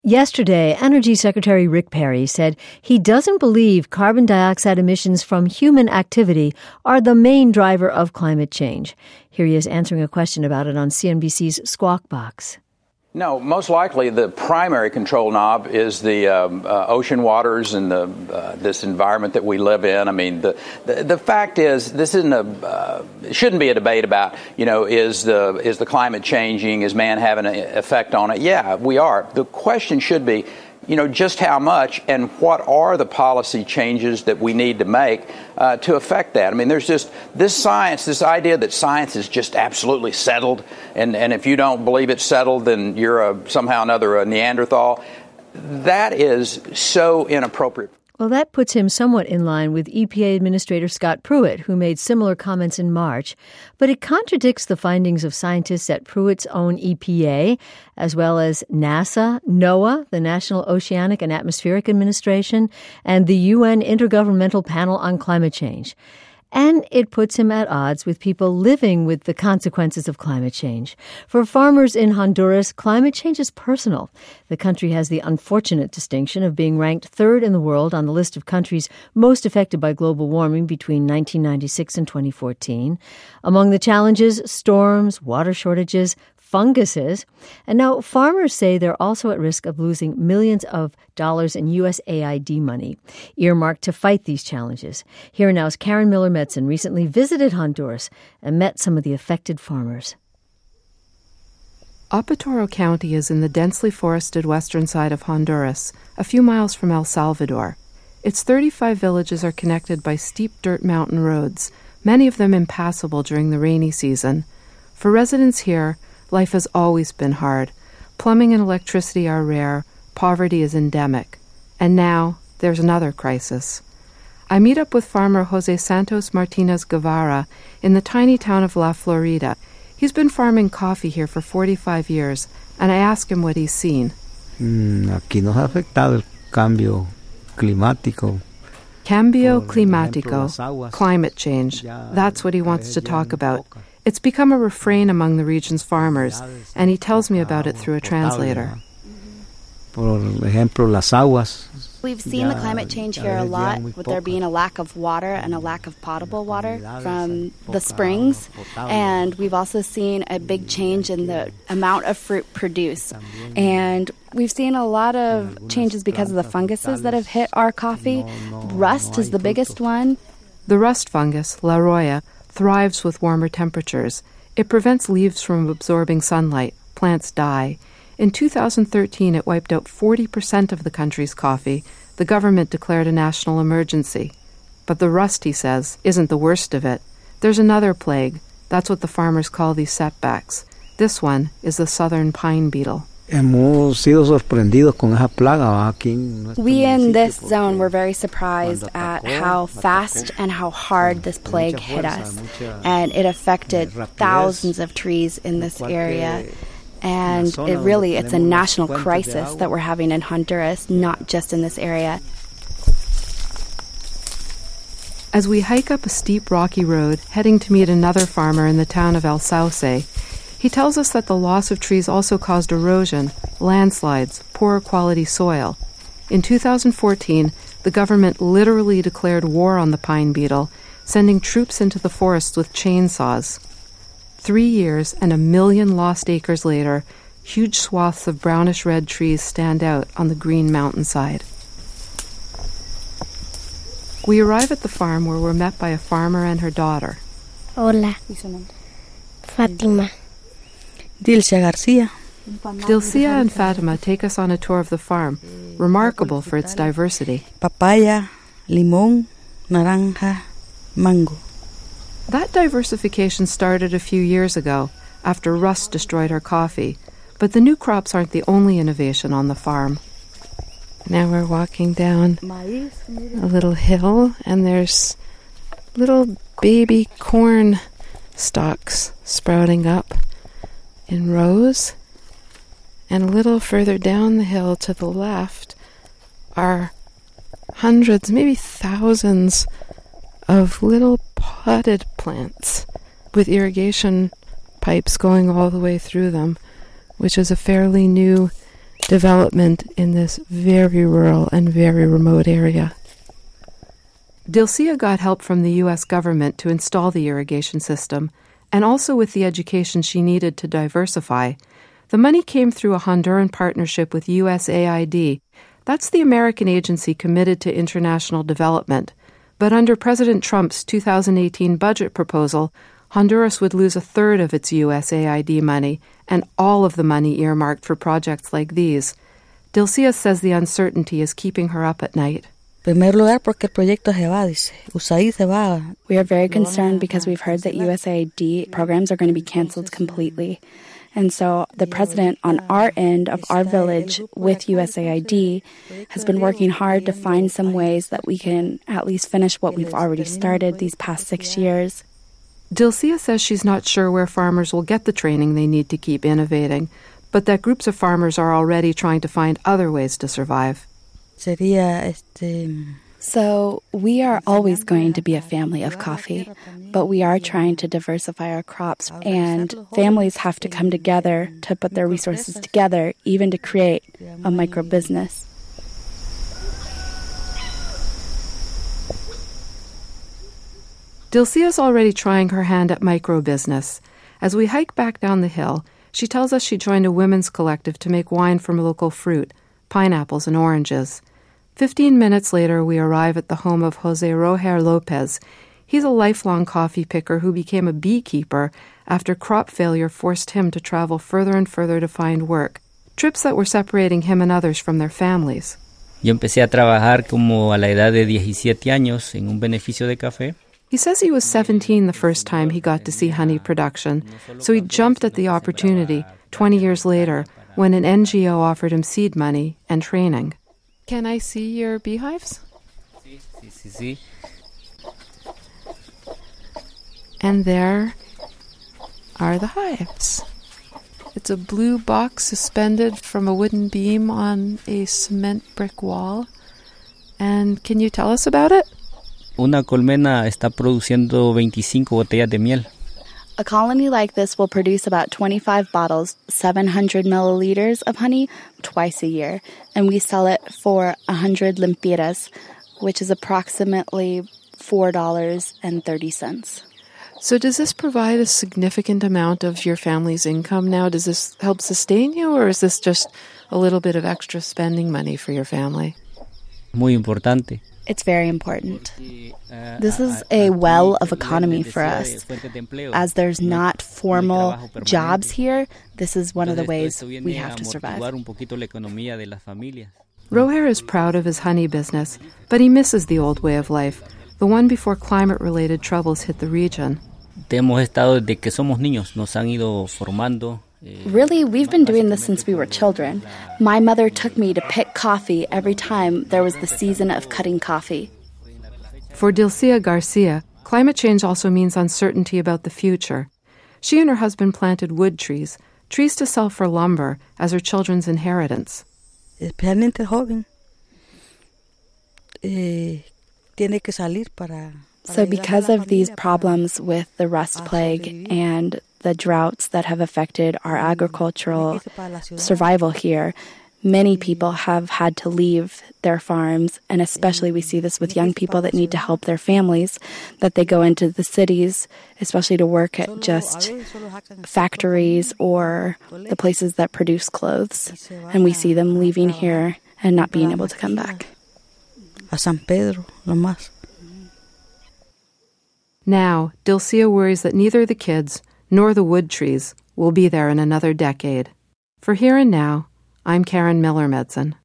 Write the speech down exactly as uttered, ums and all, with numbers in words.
Yesterday, Energy Secretary Rick Perry said he doesn't believe carbon dioxide emissions from human activity are the main driver of climate change. Here he is answering a question about it on C N B C's Squawk Box. No, most likely the primary control knob is the um, uh, ocean waters and the uh, this environment that we live in. I mean, the the, the fact is, this isn't a uh, it shouldn't be a debate about, you know, is the is the climate changing? Is man having an effect on it? Yeah, we are. The question should be, you know, just how much and what are the policy changes that we need to make uh, to affect that? I mean, there's just this science, this idea that science is just absolutely settled, and, and if you don't believe it's settled, then you're a, somehow another a Neanderthal. That is so inappropriate. Well, that puts him somewhat in line with E P A Administrator Scott Pruitt, who made similar comments in March. But it contradicts the findings of scientists at Pruitt's own E P A, as well as NASA, NOAA, the National Oceanic and Atmospheric Administration, and the U N Intergovernmental Panel on Climate Change. And it puts him at odds with people living with the consequences of climate change. For farmers in Honduras, climate change is personal. The country has the unfortunate distinction of being ranked third in the world on the list of countries most affected by global warming between nineteen ninety-six and twenty fourteen. Among the challenges, storms, water shortages, funguses. And now farmers say they're also at risk of losing millions of dollars in U S A I D money, earmarked to fight these challenges. Here now is Karen Miller-Metzen, recently visited Honduras and met some of the affected farmers. Apatoro County is in the densely forested western side of Honduras, a few miles from El Salvador. Its thirty-five villages are connected by steep dirt mountain roads, many of them impassable during the rainy season. For residents here, life has always been hard. Plumbing and electricity are rare. Poverty is endemic. And now, there's another crisis. I meet up with farmer Jose Santos Martinez Guevara in the tiny town of La Florida. He's been farming coffee here for forty-five years, and I ask him what he's seen. Mm, aquí nos ha afectado el cambio climático. Cambio climático, climate change. That's what he wants to talk about. It's become a refrain among the region's farmers, and he tells me about it through a translator. Por ejemplo, las aguas. We've seen the climate change here a lot, with there being a lack of water and a lack of potable water from the springs. And we've also seen a big change in the amount of fruit produced. And we've seen a lot of changes because of the funguses that have hit our coffee. Rust is the biggest one. The rust fungus, La Roya, thrives with warmer temperatures. It prevents leaves from absorbing sunlight. Plants die. In two thousand thirteen, it wiped out forty percent of the country's coffee. The government declared a national emergency. But the rust, he says, isn't the worst of it. There's another plague. That's what the farmers call these setbacks. This one is the southern pine beetle. Hemos sido sorprendidos con esa plaga aquí en nuestro We in this municipio, zone were very surprised at how fast and how hard this plague hit us. And it affected thousands of trees in this area. And it really, it's a national crisis that we're having in Honduras, not just in this area. As we hike up a steep rocky road, heading to meet another farmer in the town of El Sauce, he tells us that the loss of trees also caused erosion, landslides, poor quality soil. In two thousand fourteen, the government literally declared war on the pine beetle, sending troops into the forests with chainsaws. Three years and a million lost acres later, huge swaths of brownish-red trees stand out on the green mountainside. We arrive at the farm where we're met by a farmer and her daughter. Hola. Fatima. Dilcia Garcia. Dilcia and Fatima take us on a tour of the farm, remarkable for its diversity. Papaya, limón, naranja, mango. That diversification started a few years ago, after rust destroyed our coffee. But the new crops aren't the only innovation on the farm. Now we're walking down a little hill, and there's little baby corn stalks sprouting up in rows. And a little further down the hill to the left are hundreds, maybe thousands of little potted plants with irrigation pipes going all the way through them, which is a fairly new development in this very rural and very remote area. Dilcia got help from the U S government to install the irrigation system, and also with the education she needed to diversify. The money came through a Honduran partnership with U S A I D. That's the American agency committed to international development. But under President Trump's two thousand eighteen budget proposal, Honduras would lose a third of its U S A I D money and all of the money earmarked for projects like these. Dilcia says the uncertainty is keeping her up at night. We are very concerned because we've heard that U S A I D programs are going to be canceled completely. And so the president on our end of our village with U S A I D has been working hard to find some ways that we can at least finish what we've already started these past six years. Dilcia says she's not sure where farmers will get the training they need to keep innovating, but that groups of farmers are already trying to find other ways to survive. So we are always going to be a family of coffee, but we are trying to diversify our crops, and families have to come together to put their resources together, even to create a micro business. Dilcia's already trying her hand at micro-business. As we hike back down the hill, she tells us she joined a women's collective to make wine from local fruit, pineapples and oranges. Fifteen minutes later, we arrive at the home of Jose Roger Lopez. He's a lifelong coffee picker who became a beekeeper after crop failure forced him to travel further and further to find work, trips that were separating him and others from their families. Yo empecé a trabajar como a la edad de diecisiete años en un beneficio de café. He says he was seventeen the first time he got to see honey production, so he jumped at the opportunity twenty years later when an N G O offered him seed money and training. Can I see your beehives? Sí, sí, sí, sí. And there are the hives. It's a blue box suspended from a wooden beam on a cement brick wall. And can you tell us about it? Una colmena está produciendo veinticinco botellas de miel. A colony like this will produce about twenty-five bottles, seven hundred milliliters of honey twice a year, and we sell it for one hundred lempiras, which is approximately four dollars and thirty cents. So does this provide a significant amount of your family's income now? Does this help sustain you, or is this just a little bit of extra spending money for your family? Muy importante. It's very important. This is a well of economy for us. As there's not formal jobs here, this is one of the ways we have to survive. Roger is proud of his honey business, but he misses the old way of life, the one before climate-related troubles hit the region. Hemos estado desde que somos niños, nos han ido formando. Really, we've been doing this since we were children. My mother took me to pick coffee every time there was the season of cutting coffee. For Dilcia Garcia, climate change also means uncertainty about the future. She and her husband planted wood trees, trees to sell for lumber as her children's inheritance. Especialmente joven. Eh, tiene que salir para... So because of these problems with the rust plague and the droughts that have affected our agricultural survival here, many people have had to leave their farms, and especially we see this with young people that need to help their families, that they go into the cities, especially to work at just factories or the places that produce clothes. And we see them leaving here and not being able to come back. A San Pedro, lo más. Now, Dilcia worries that neither the kids nor the wood trees will be there in another decade. For Here and Now, I'm Karen Miller-Medson.